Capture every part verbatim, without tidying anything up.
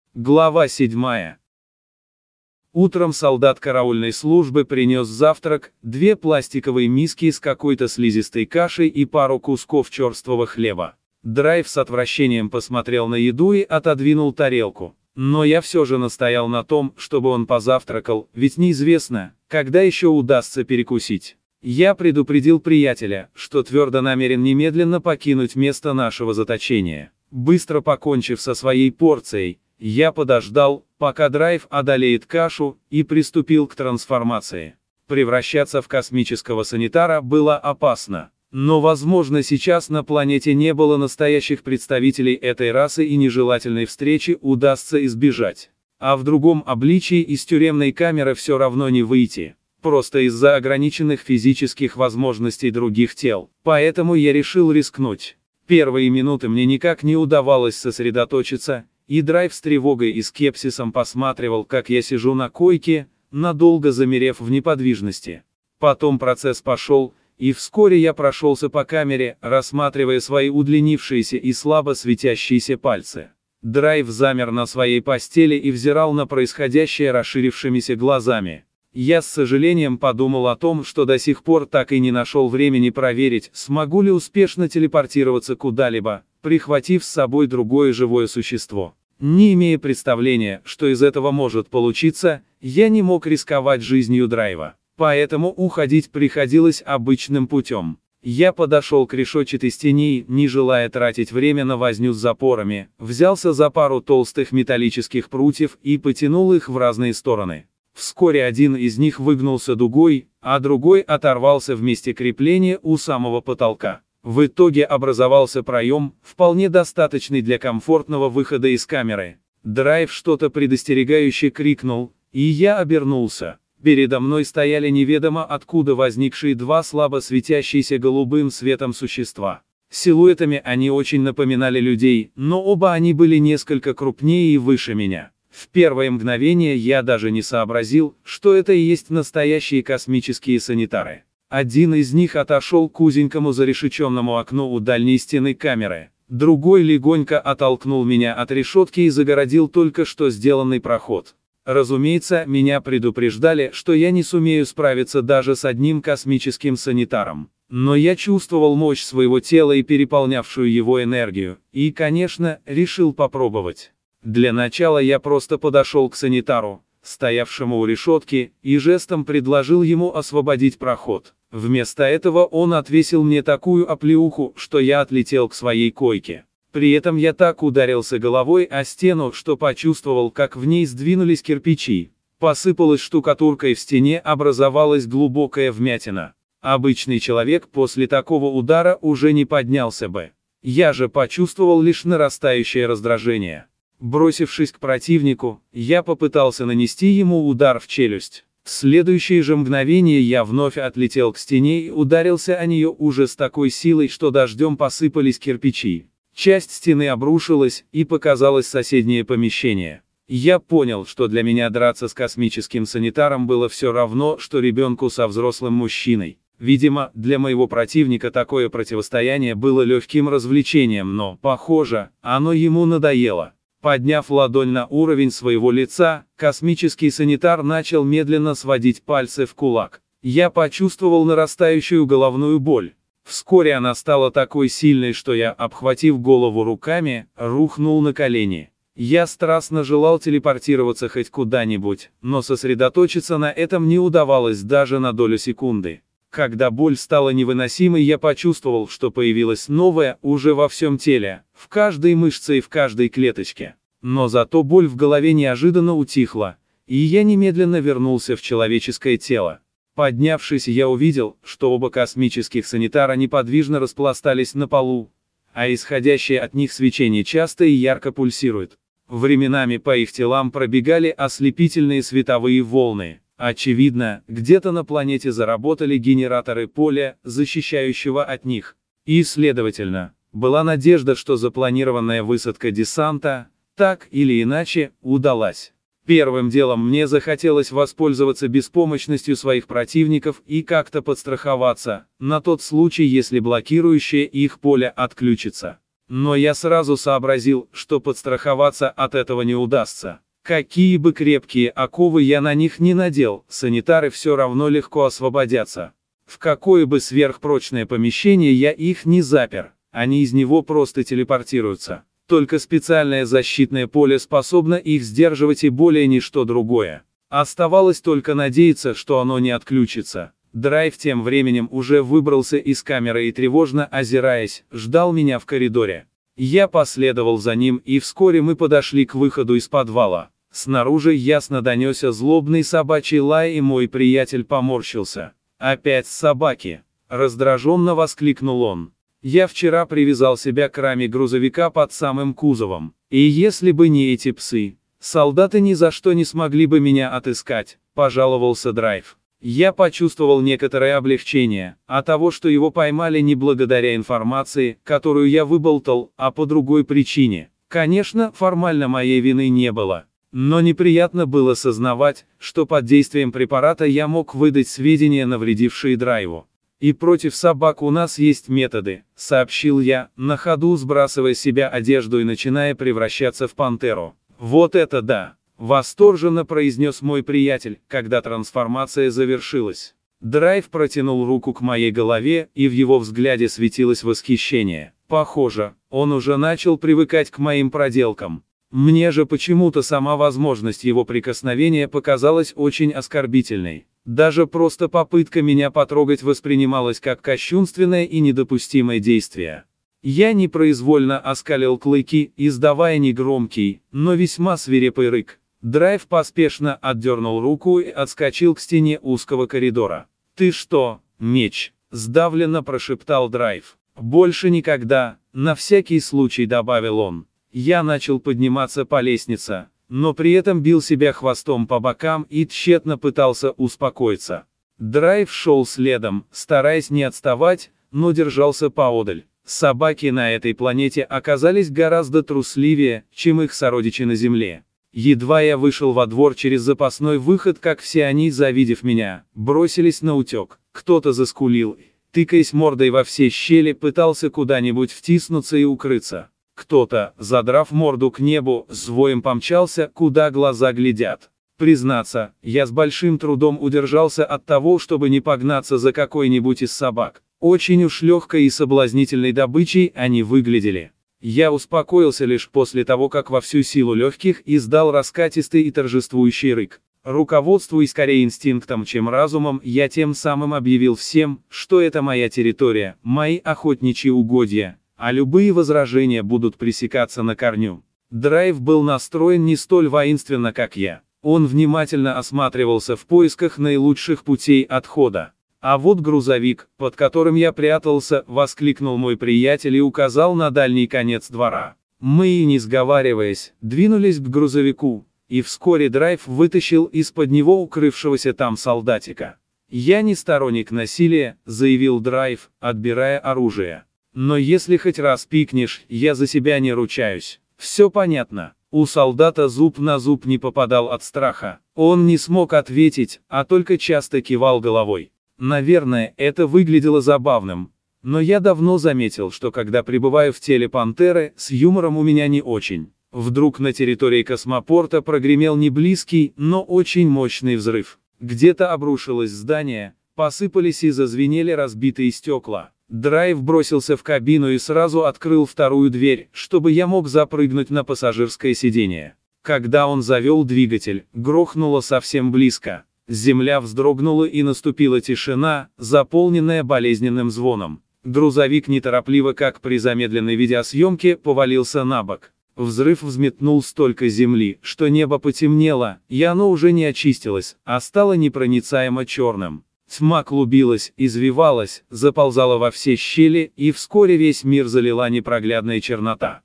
Глава седьмая. Утром солдат караульной службы принес завтрак, две пластиковые миски с какой-то слизистой кашей и пару кусков черствого хлеба. Драйв с отвращением посмотрел на еду и отодвинул тарелку. Но я все же настоял на том, чтобы он позавтракал, ведь неизвестно, когда еще удастся перекусить. Я предупредил приятеля, что твердо намерен немедленно покинуть место нашего заточения. Быстро покончив со своей порцией, я подождал, пока Драйв одолеет кашу, и приступил к трансформации. Превращаться в космического санитара было опасно. Но, возможно, сейчас на планете не было настоящих представителей этой расы и нежелательной встречи удастся избежать. А в другом обличии из тюремной камеры все равно не выйти. Просто из-за ограниченных физических возможностей других тел. Поэтому я решил рискнуть. Первые минуты мне никак не удавалось сосредоточиться, и Драйв с тревогой и скепсисом посматривал, как я сижу на койке, надолго замерев в неподвижности. Потом процесс пошел, и вскоре я прошелся по камере, рассматривая свои удлинившиеся и слабо светящиеся пальцы. Драйв замер на своей постели и взирал на происходящее расширившимися глазами. Я с сожалением подумал о том, что до сих пор так и не нашел времени проверить, смогу ли успешно телепортироваться куда-либо, прихватив с собой другое живое существо. Не имея представления, что из этого может получиться, я не мог рисковать жизнью Драйва. Поэтому уходить приходилось обычным путем. Я подошел к решетчатой стене и, не желая тратить время на возню с запорами, взялся за пару толстых металлических прутьев и потянул их в разные стороны. Вскоре один из них выгнулся дугой, а другой оторвался в месте крепления у самого потолка. В итоге образовался проем, вполне достаточный для комфортного выхода из камеры. Драйв что-то предостерегающе крикнул, и я обернулся. Передо мной стояли неведомо откуда возникшие два слабо светящиеся голубым светом существа. Силуэтами они очень напоминали людей, но оба они были несколько крупнее и выше меня. В первое мгновение я даже не сообразил, что это и есть настоящие космические санитары. Один из них отошел к узенькому зарешеченному окну у дальней стены камеры, другой легонько оттолкнул меня от решетки и загородил только что сделанный проход. Разумеется, меня предупреждали, что я не сумею справиться даже с одним космическим санитаром. Но я чувствовал мощь своего тела и переполнявшую его энергию, и, конечно, решил попробовать. Для начала я просто подошел к санитару, стоявшему у решетки, и жестом предложил ему освободить проход. Вместо этого он отвесил мне такую оплеуху, что я отлетел к своей койке. При этом я так ударился головой о стену, что почувствовал, как в ней сдвинулись кирпичи. Посыпалась штукатурка и в стене образовалась глубокая вмятина. Обычный человек после такого удара уже не поднялся бы. Я же почувствовал лишь нарастающее раздражение. Бросившись к противнику, я попытался нанести ему удар в челюсть. В следующее же мгновение я вновь отлетел к стене и ударился о нее уже с такой силой, что дождем посыпались кирпичи. Часть стены обрушилась, и показалось соседнее помещение. Я понял, что для меня драться с космическим санитаром было все равно, что ребенку со взрослым мужчиной. Видимо, для моего противника такое противостояние было легким развлечением, но, похоже, оно ему надоело. Подняв ладонь на уровень своего лица, космический санитар начал медленно сводить пальцы в кулак. Я почувствовал нарастающую головную боль. Вскоре она стала такой сильной, что я, обхватив голову руками, рухнул на колени. Я страстно желал телепортироваться хоть куда-нибудь, но сосредоточиться на этом не удавалось даже на долю секунды. Когда боль стала невыносимой, я почувствовал, что появилась новая, уже во всем теле, в каждой мышце и в каждой клеточке. Но зато боль в голове неожиданно утихла, и я немедленно вернулся в человеческое тело. Поднявшись, я увидел, что оба космических санитара неподвижно распластались на полу, а исходящее от них свечение часто и ярко пульсирует. Временами по их телам пробегали ослепительные световые волны. Очевидно, где-то на планете заработали генераторы поля, защищающего от них. И, следовательно, была надежда, что запланированная высадка десанта, так или иначе, удалась. Первым делом мне захотелось воспользоваться беспомощностью своих противников и как-то подстраховаться, на тот случай, если блокирующее их поле отключится. Но я сразу сообразил, что подстраховаться от этого не удастся. Какие бы крепкие оковы я на них не надел, санитары все равно легко освободятся. В какое бы сверхпрочное помещение я их не запер, они из него просто телепортируются. Только специальное защитное поле способно их сдерживать и более ничто другое. Оставалось только надеяться, что оно не отключится. Драйв тем временем уже выбрался из камеры и, тревожно озираясь, ждал меня в коридоре. Я последовал за ним, и вскоре мы подошли к выходу из подвала. Снаружи ясно донесся злобный собачий лай, и мой приятель поморщился. «Опять собаки!» – раздраженно воскликнул он. «Я вчера привязал себя к раме грузовика под самым кузовом, и если бы не эти псы, солдаты ни за что не смогли бы меня отыскать», – пожаловался Драйв. Я почувствовал некоторое облегчение от того, что его поймали не благодаря информации, которую я выболтал, а по другой причине. Конечно, формально моей вины не было. Но неприятно было сознавать, что под действием препарата я мог выдать сведения, навредившие Драйву. «И против собак у нас есть методы», — сообщил я, на ходу сбрасывая с себя одежду и начиная превращаться в пантеру. «Вот это да!» — восторженно произнес мой приятель, когда трансформация завершилась. Драйв протянул руку к моей голове, и в его взгляде светилось восхищение. Похоже, он уже начал привыкать к моим проделкам. Мне же почему-то сама возможность его прикосновения показалась очень оскорбительной. Даже просто попытка меня потрогать воспринималась как кощунственное и недопустимое действие. Я непроизвольно оскалил клыки, издавая негромкий, но весьма свирепый рык. Драйв поспешно отдернул руку и отскочил к стене узкого коридора. «Ты что, меч?» – сдавленно прошептал Драйв. «Больше никогда», – на всякий случай добавил он. Я начал подниматься по лестнице, но при этом бил себя хвостом по бокам и тщетно пытался успокоиться. Драйв шел следом, стараясь не отставать, но держался поодаль. Собаки на этой планете оказались гораздо трусливее, чем их сородичи на Земле. Едва я вышел во двор через запасной выход, как все они, завидев меня, бросились на утек. Кто-то заскулил, тыкаясь мордой во все щели, пытался куда-нибудь втиснуться и укрыться. Кто-то, задрав морду к небу, с воем помчался, куда глаза глядят. Признаться, я с большим трудом удержался от того, чтобы не погнаться за какой-нибудь из собак. Очень уж легкой и соблазнительной добычей они выглядели. Я успокоился лишь после того, как во всю силу легких издал раскатистый и торжествующий рык. Руководствуясь скорее инстинктом, чем разумом, я тем самым объявил всем, что это моя территория, мои охотничьи угодья, а любые возражения будут пресекаться на корню. Драйв был настроен не столь воинственно, как я. Он внимательно осматривался в поисках наилучших путей отхода. «А вот грузовик, под которым я прятался», — воскликнул мой приятель и указал на дальний конец двора. Мы, и не сговариваясь, двинулись к грузовику, и вскоре Драйв вытащил из-под него укрывшегося там солдатика. «Я не сторонник насилия», — заявил Драйв, отбирая оружие. «Но если хоть раз пикнешь, я за себя не ручаюсь. Все понятно». У солдата зуб на зуб не попадал от страха. Он не смог ответить, а только часто кивал головой. Наверное, это выглядело забавным. Но я давно заметил, что когда пребываю в теле пантеры, с юмором у меня не очень. Вдруг на территории космопорта прогремел не близкий, но очень мощный взрыв. Где-то обрушилось здание, посыпались и зазвенели разбитые стекла. Драйв бросился в кабину и сразу открыл вторую дверь, чтобы я мог запрыгнуть на пассажирское сиденье. Когда он завел двигатель, грохнуло совсем близко. Земля вздрогнула и наступила тишина, заполненная болезненным звоном. Грузовик неторопливо, как при замедленной видеосъемке, повалился на бок. Взрыв взметнул столько земли, что небо потемнело, и оно уже не очистилось, а стало непроницаемо черным. Тьма клубилась, извивалась, заползала во все щели, и вскоре весь мир залила непроглядная чернота.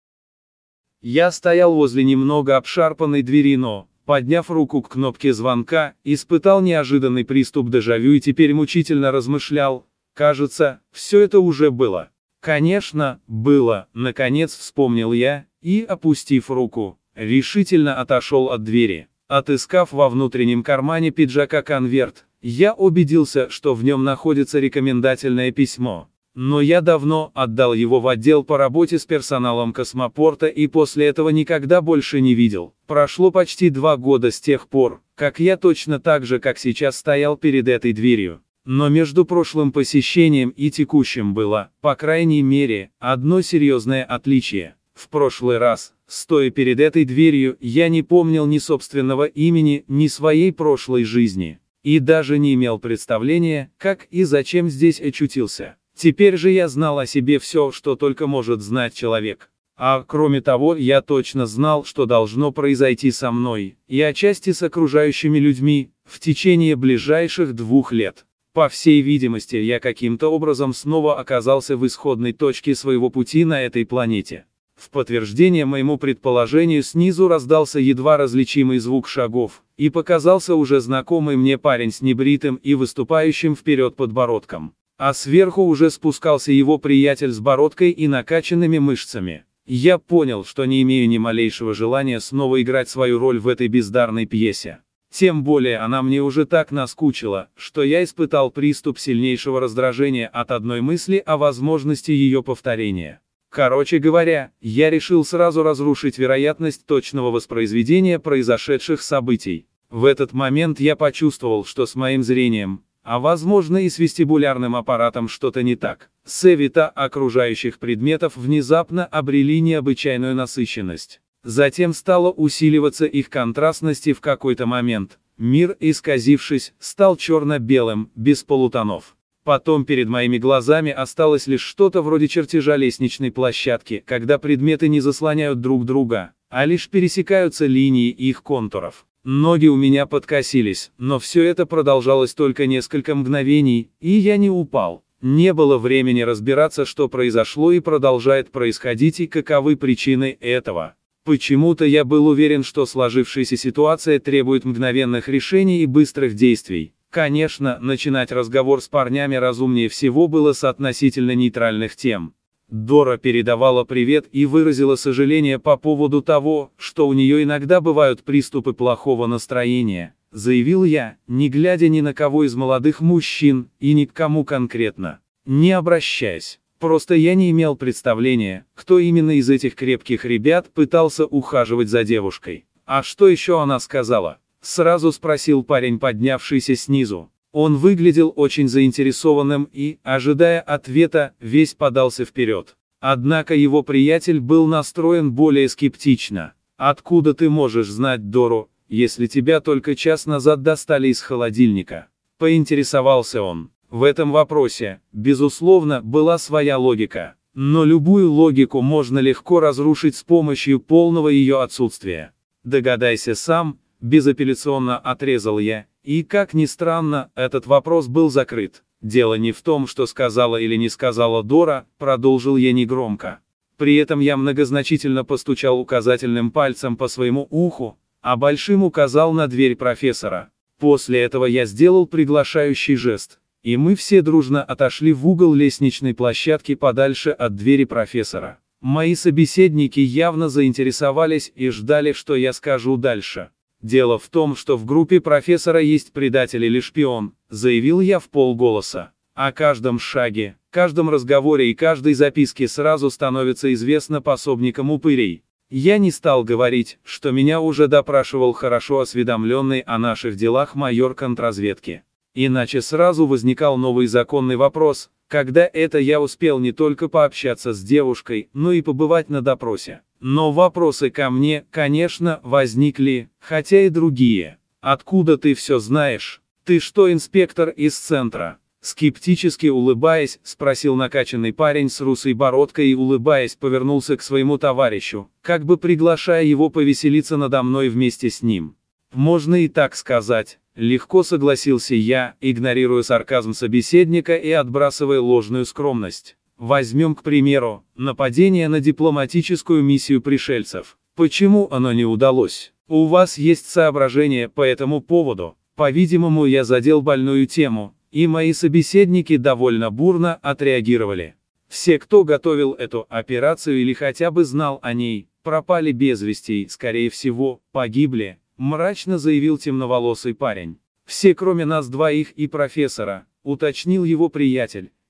Я стоял возле немного обшарпанной двери, но, подняв руку к кнопке звонка, испытал неожиданный приступ дежавю и теперь мучительно размышлял. Кажется, все это уже было. Конечно, было, наконец вспомнил я, и, опустив руку, решительно отошел от двери. Отыскав во внутреннем кармане пиджака конверт, я убедился, что в нем находится рекомендательное письмо. Но я давно отдал его в отдел по работе с персоналом космопорта и после этого никогда больше не видел. Прошло почти два года с тех пор, как я точно так же, как сейчас, стоял перед этой дверью. Но между прошлым посещением и текущим было, по крайней мере, одно серьезное отличие. В прошлый раз, стоя перед этой дверью, я не помнил ни собственного имени, ни своей прошлой жизни. И даже не имел представления, как и зачем здесь очутился. Теперь же я знал о себе все, что только может знать человек. А кроме того, я точно знал, что должно произойти со мной, и отчасти с окружающими людьми, в течение ближайших двух лет. По всей видимости, я каким-то образом снова оказался в исходной точке своего пути на этой планете. В подтверждение моему предположению снизу раздался едва различимый звук шагов, и показался уже знакомый мне парень с небритым и выступающим вперед подбородком. А сверху уже спускался его приятель с бородкой и накачанными мышцами. Я понял, что не имею ни малейшего желания снова играть свою роль в этой бездарной пьесе. Тем более она мне уже так наскучила, что я испытал приступ сильнейшего раздражения от одной мысли о возможности ее повторения. Короче говоря, я решил сразу разрушить вероятность точного воспроизведения произошедших событий. В этот момент я почувствовал, что с моим зрением, а возможно и с вестибулярным аппаратом что-то не так. Света окружающих предметов внезапно обрели необычайную насыщенность. Затем стала усиливаться их контрастность и в какой-то момент, мир, исказившись, стал черно-белым, без полутонов. Потом перед моими глазами осталось лишь что-то вроде чертежа лестничной площадки, когда предметы не заслоняют друг друга, а лишь пересекаются линии их контуров. Ноги у меня подкосились, но все это продолжалось только несколько мгновений, и я не упал. Не было времени разбираться, что произошло и продолжает происходить и каковы причины этого. Почему-то я был уверен, что сложившаяся ситуация требует мгновенных решений и быстрых действий. Конечно, начинать разговор с парнями разумнее всего было с относительно нейтральных тем. Дора передавала привет и выразила сожаление по поводу того, что у нее иногда бывают приступы плохого настроения, заявил я, не глядя ни на кого из молодых мужчин, и ни к кому конкретно, не обращаясь. Просто я не имел представления, кто именно из этих крепких ребят пытался ухаживать за девушкой. А что еще она сказала? Сразу спросил парень, поднявшийся снизу. Он выглядел очень заинтересованным и, ожидая ответа, весь подался вперед. Однако его приятель был настроен более скептично. «Откуда ты можешь знать Дору, если тебя только час назад достали из холодильника?» Поинтересовался он. В этом вопросе, безусловно, была своя логика. Но любую логику можно легко разрушить с помощью полного ее отсутствия. «Догадайся сам», — безапелляционно отрезал я, и, как ни странно, этот вопрос был закрыт. «Дело не в том, что сказала или не сказала Дора», — продолжил я негромко. При этом я многозначительно постучал указательным пальцем по своему уху, а большим указал на дверь профессора. После этого я сделал приглашающий жест, и мы все дружно отошли в угол лестничной площадки подальше от двери профессора. Мои собеседники явно заинтересовались и ждали, что я скажу дальше. «Дело в том, что в группе профессора есть предатель или шпион», — заявил я вполголоса. О каждом шаге, каждом разговоре и каждой записке сразу становится известно пособникам упырей. Я не стал говорить, что меня уже допрашивал хорошо осведомленный о наших делах майор контрразведки. Иначе сразу возникал новый законный вопрос, когда это я успел не только пообщаться с девушкой, но и побывать на допросе. Но вопросы ко мне, конечно, возникли, хотя и другие. «Откуда ты все знаешь? Ты что, инспектор из центра?» Скептически улыбаясь, спросил накачанный парень с русой бородкой и, улыбаясь, повернулся к своему товарищу, как бы приглашая его повеселиться надо мной вместе с ним. «Можно и так сказать», — легко согласился я, игнорируя сарказм собеседника и отбрасывая ложную скромность. Возьмем, к примеру, нападение на дипломатическую миссию пришельцев. Почему оно не удалось? У вас есть соображения по этому поводу? По-видимому, я задел больную тему, и мои собеседники довольно бурно отреагировали. Все, кто готовил эту операцию или хотя бы знал о ней, пропали без вести и, скорее всего, погибли, мрачно заявил темноволосый парень. Все, кроме нас двоих и профессора, уточнил его приятель.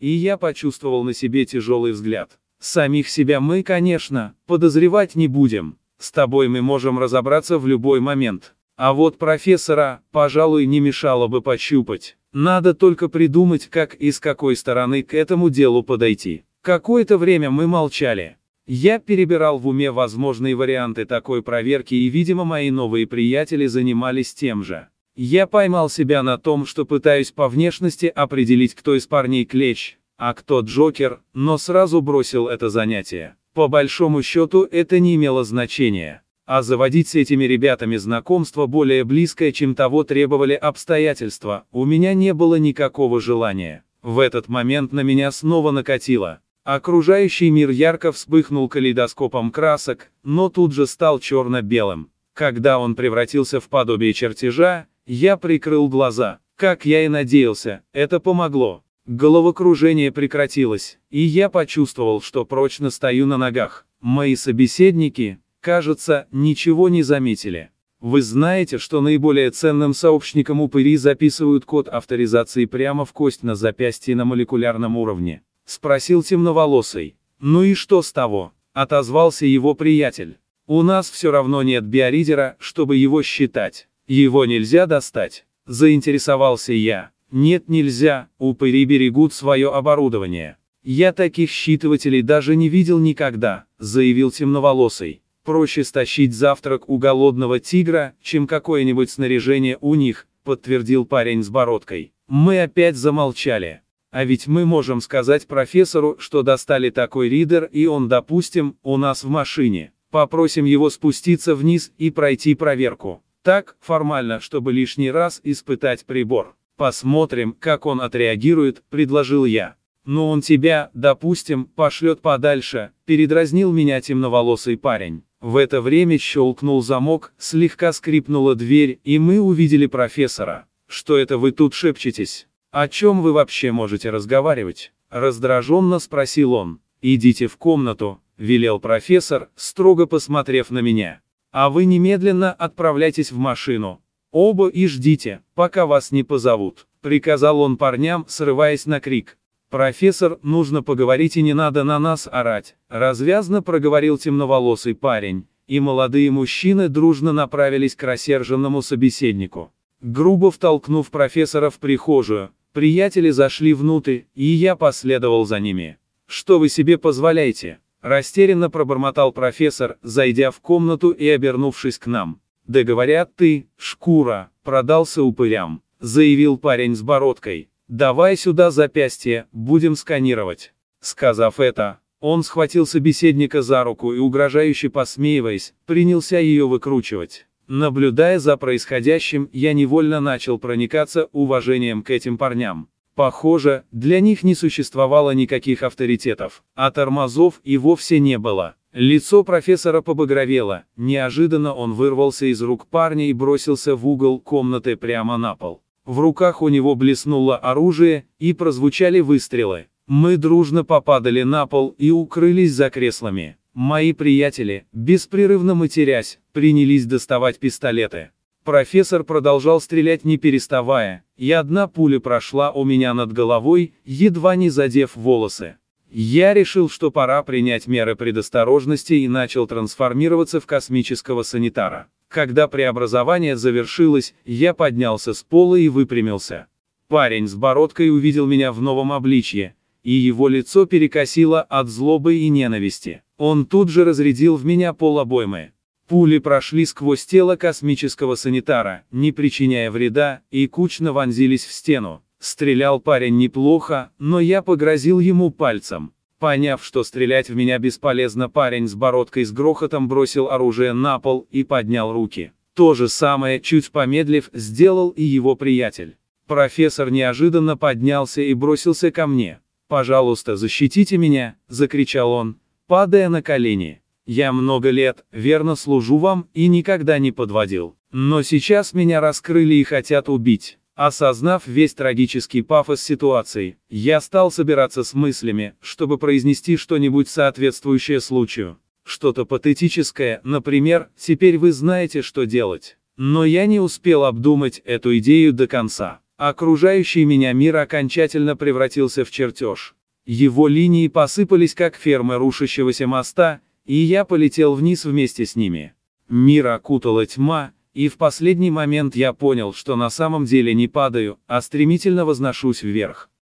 и я почувствовал на себе тяжелый взгляд. Самих себя мы, конечно, подозревать не будем. С тобой мы можем разобраться в любой момент. А вот профессора, пожалуй, не мешало бы пощупать. Надо только придумать, как и с какой стороны к этому делу подойти. Какое-то время мы молчали. Я перебирал в уме возможные варианты такой проверки, и, видимо, мои новые приятели занимались тем же. Я поймал себя на том, что пытаюсь по внешности определить, кто из парней клещ, а кто Джокер, но сразу бросил это занятие. По большому счету, это не имело значения. А заводить с этими ребятами знакомство более близкое, чем того требовали обстоятельства, у меня не было никакого желания. В этот момент на меня снова накатило. Окружающий мир ярко вспыхнул калейдоскопом красок, но тут же стал черно-белым. Когда он превратился в подобие чертежа, я прикрыл глаза. Как я и надеялся, это помогло. Головокружение прекратилось, и я почувствовал, что прочно стою на ногах. Мои собеседники, кажется, ничего не заметили. Вы знаете, что наиболее ценным сообщникам упыри записывают код авторизации прямо в кость на запястье на молекулярном уровне? Спросил темноволосый. Ну и что с того? Отозвался его приятель. У нас все равно нет биоридера, чтобы его считать. Его нельзя достать. Заинтересовался я. Нет, нельзя, упыри берегут свое оборудование. Я таких считывателей даже не видел никогда, заявил темноволосый. Проще стащить завтрак у голодного тигра, чем какое-нибудь снаряжение у них, подтвердил парень с бородкой. Мы опять замолчали. А ведь мы можем сказать профессору, что достали такой ридер, и он, допустим, у нас в машине. Попросим его спуститься вниз и пройти проверку. Так, формально, чтобы лишний раз испытать прибор. Посмотрим, как он отреагирует, предложил я. Ну он тебя, допустим, пошлет подальше, передразнил меня темноволосый парень. В это время щелкнул замок, слегка скрипнула дверь, и мы увидели профессора. Что это вы тут шепчетесь? О чем вы вообще можете разговаривать? Раздраженно спросил он. Идите в комнату, велел профессор, строго посмотрев на меня. А вы немедленно отправляйтесь в машину. Оба и ждите, пока вас не позовут, приказал он парням, срываясь на крик. Профессор, нужно поговорить и не надо на нас орать, развязно проговорил темноволосый парень, и молодые мужчины дружно направились к рассерженному собеседнику. Грубо втолкнув профессора в прихожую, приятели зашли внутрь, и я последовал за ними. Что вы себе позволяете? Растерянно пробормотал профессор, зайдя в комнату и обернувшись к нам. Да говорят, ты, шкура, продался упырям, заявил парень с бородкой. Давай сюда запястье, будем сканировать. Сказав это, он схватил собеседника за руку и, угрожающе посмеиваясь, принялся ее выкручивать. Наблюдая за происходящим, я невольно начал проникаться уважением к этим парням. Похоже, для них не существовало никаких авторитетов, а тормозов и вовсе не было. Лицо профессора побагровело, неожиданно он вырвался из рук парня и бросился в угол комнаты прямо на пол. В руках у него блеснуло оружие, и прозвучали выстрелы. Мы дружно попадали на пол и укрылись за креслами. Мои приятели, беспрерывно матерясь, принялись доставать пистолеты. Профессор продолжал стрелять не переставая, и одна пуля прошла у меня над головой, едва не задев волосы. Я решил, что пора принять меры предосторожности, и начал трансформироваться в космического санитара. Когда преобразование завершилось, я поднялся с пола и выпрямился. Парень с бородкой увидел меня в новом обличье, и его лицо перекосило от злобы и ненависти. Он тут же разрядил в меня полобоймы. Пули прошли сквозь тело космического санитара, не причиняя вреда, и кучно вонзились в стену. Стрелял парень неплохо, но я погрозил ему пальцем. Поняв, что стрелять в меня бесполезно, парень с бородкой с грохотом бросил оружие на пол и поднял руки. То же самое, чуть помедлив, сделал и его приятель. Профессор неожиданно поднялся и бросился ко мне. «Пожалуйста, защитите меня!» – закричал он, падая на колени. «Я много лет, верно служу вам, и никогда не подводил. Но сейчас меня раскрыли и хотят убить». Осознав весь трагический пафос ситуации, я стал собираться с мыслями, чтобы произнести что-нибудь соответствующее случаю. Что-то патетическое, например, «теперь вы знаете, что делать». Но я не успел обдумать эту идею до конца. Окружающий меня мир окончательно превратился в чертеж. Его линии посыпались как фермы рушащегося моста, и я полетел вниз вместе с ними. Мир окутала тьма, и в последний момент я понял, что на самом деле не падаю, а стремительно возношусь вверх.